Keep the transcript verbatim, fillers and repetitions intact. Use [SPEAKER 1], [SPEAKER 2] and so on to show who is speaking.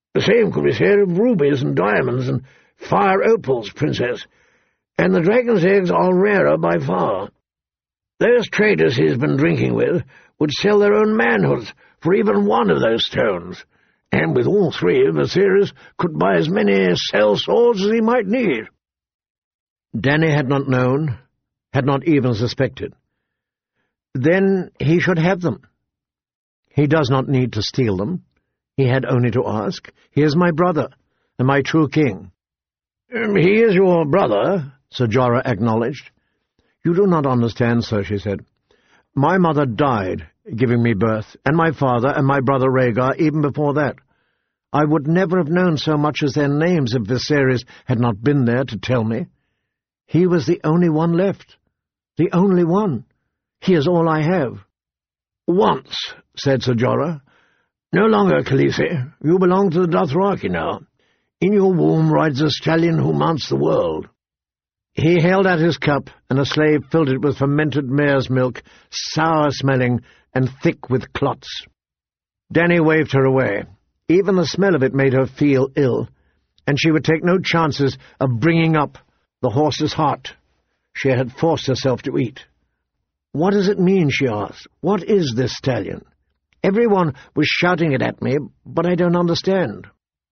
[SPEAKER 1] The same could be said of rubies and diamonds and fire opals, Princess, and the dragon's eggs are rarer by far. Those traders he's been drinking with would sell their own manhoods for even one of those stones, and with all three, Viserys could buy as many cell swords as he might need."
[SPEAKER 2] Dany had not known, had not even suspected. Then he should have them. He does not need to steal them. He had only to ask. He is my brother, and my true king.
[SPEAKER 1] Um, he is your brother,
[SPEAKER 2] Ser Jorah acknowledged. "You do not understand, sir," she said. "My mother died, giving me birth, and my father and my brother Rhaegar even before that. I would never have known so much as their names if Viserys had not been there to tell me. He was the only one left. The only one. He is all I have."
[SPEAKER 1] "Once," said Ser Jorah. "No longer, Khaleesi. You belong to the Dothraki now. In your womb rides a stallion who mounts the world."
[SPEAKER 2] He held out his cup, and a slave filled it with fermented mare's milk, sour-smelling and thick with clots. Dany waved her away. Even the smell of it made her feel ill, and she would take no chances of bringing up the horse's heart she had forced herself to eat. "What does it mean?" she asked. "What is this stallion? Everyone was shouting it at me, but I don't understand."